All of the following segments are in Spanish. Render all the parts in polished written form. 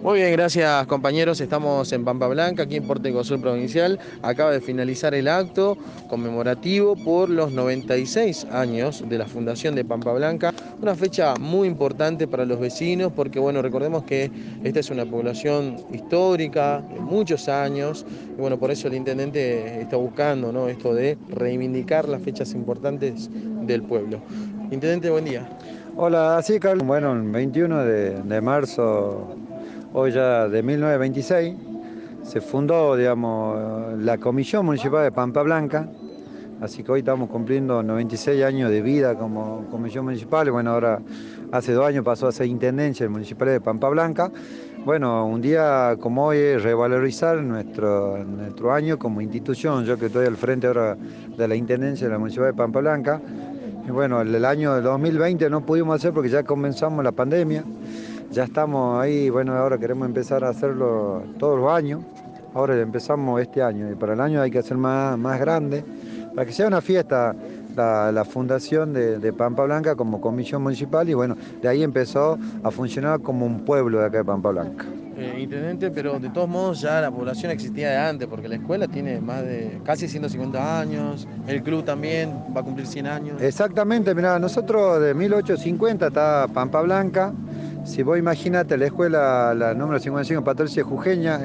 Muy bien, gracias compañeros. Estamos en Pampa Blanca, aquí en Puerto Iguazú Provincial. Acaba de finalizar el acto conmemorativo por los 96 años de la fundación de Pampa Blanca. Una fecha muy importante para los vecinos porque, bueno, recordemos que esta es una población histórica de muchos años. Y bueno, por eso el intendente está buscando, ¿no?, esto de reivindicar las fechas importantes del pueblo. Intendente, buen día. Hola, sí, Carlos. Bueno, el 21 de marzo, hoy ya de 1926, se fundó, digamos, la Comisión Municipal de Pampa Blanca, así que hoy estamos cumpliendo 96 años de vida como Comisión Municipal. Bueno, ahora hace 2 años pasó a ser Intendencia Municipal de Pampa Blanca. Bueno, un día como hoy es revalorizar nuestro año como institución. Yo que estoy al frente ahora de la Intendencia de la Municipal de Pampa Blanca. Y bueno, el año 2020 no pudimos hacer porque ya comenzamos la pandemia, ya estamos ahí, bueno, ahora queremos empezar a hacerlo todos los años, ahora empezamos este año y para el año hay que hacer más grande, para que sea una fiesta la fundación de Pampa Blanca como comisión municipal y bueno, de ahí empezó a funcionar como un pueblo de acá de Pampa Blanca. Intendente, pero de todos modos ya la población existía de antes, porque la escuela tiene más de casi 150 años, el club también va a cumplir 100 años. Exactamente, mira, nosotros de 1850 está Pampa Blanca. Si vos imagínate la escuela, la número 55 Patricia Jujeña,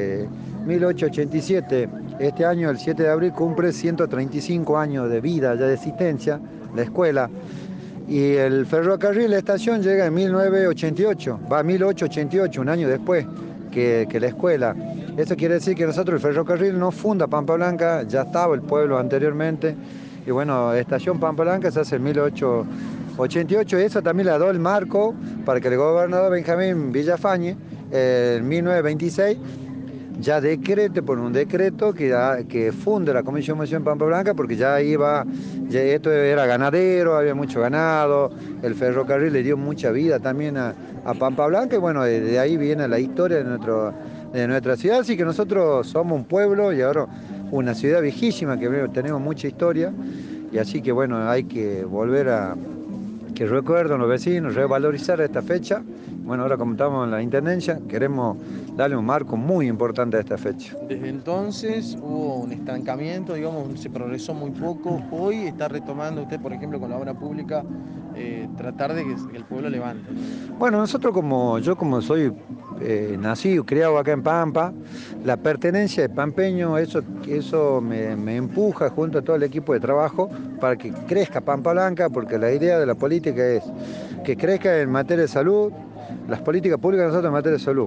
1887, este año, el 7 de abril, cumple 135 años de vida, ya de existencia, la escuela. Y el ferrocarril, la estación, llega en 1988, va a 1888, un año después que la escuela. Eso quiere decir que nosotros, el ferrocarril no funda Pampa Blanca, ya estaba el pueblo anteriormente. Y bueno, Estación Pampa Blanca se hace en 1888 y eso también le ha dado el marco para que el gobernador Benjamín Villafañe, en 1926, ya decrete por un decreto que funde la Comisión Municipal en Pampa Blanca, porque ya esto era ganadero, había mucho ganado, el ferrocarril le dio mucha vida también a Pampa Blanca y bueno, de ahí viene la historia de nuestra ciudad, así que nosotros somos un pueblo y ahora una ciudad viejísima que tenemos mucha historia y así que bueno, hay que volver a que recuerden los vecinos, revalorizar esta fecha. Bueno, ahora como estamos en la Intendencia, queremos darle un marco muy importante a esta fecha. Desde entonces hubo un estancamiento, digamos, se progresó muy poco. Hoy está retomando usted, por ejemplo, con la obra pública, tratar de que el pueblo levante. Bueno, nosotros yo como soy nacido, criado acá en Pampa, la pertenencia de pampeño, eso me empuja junto a todo el equipo de trabajo para que crezca Pampa Blanca, porque la idea de la política es que crezca en materia de salud, las políticas públicas de nosotros en materia de salud,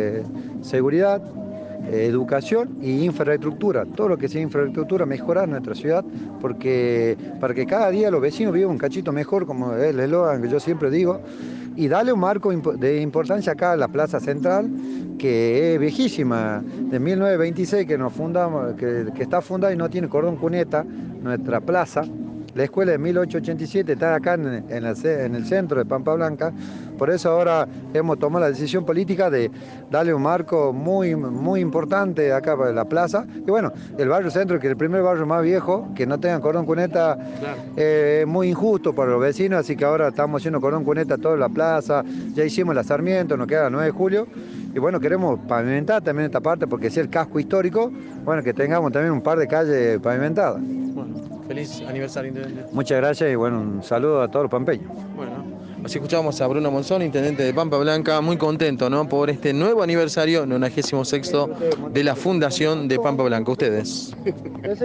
seguridad, educación y infraestructura. Todo lo que sea infraestructura, mejorar nuestra ciudad, porque para que cada día los vecinos vivan un cachito mejor, como es el eslogan que yo siempre digo, y darle un marco de importancia acá a la Plaza Central, que es viejísima, de 1926 que nos fundamos, que está fundada y no tiene cordón cuneta, nuestra plaza. La escuela de 1887 está acá en el centro de Pampa Blanca, por eso ahora hemos tomado la decisión política de darle un marco muy importante acá para la plaza. Y bueno, el barrio centro, que es el primer barrio más viejo, que no tenga cordón cuneta, Claro. es muy injusto para los vecinos, así que ahora estamos haciendo cordón cuneta toda la plaza, ya hicimos la Sarmiento, nos queda el 9 de julio. Y bueno, queremos pavimentar también esta parte, porque es el casco histórico, bueno, que tengamos también un par de calles pavimentadas. Bueno, feliz aniversario, intendente. Muchas gracias y bueno, un saludo a todos los pampeños. Bueno, así escuchamos a Bruno Monzón, intendente de Pampa Blanca, muy contento, ¿no?, por este nuevo aniversario, 96º de la fundación de Pampa Blanca. Ustedes.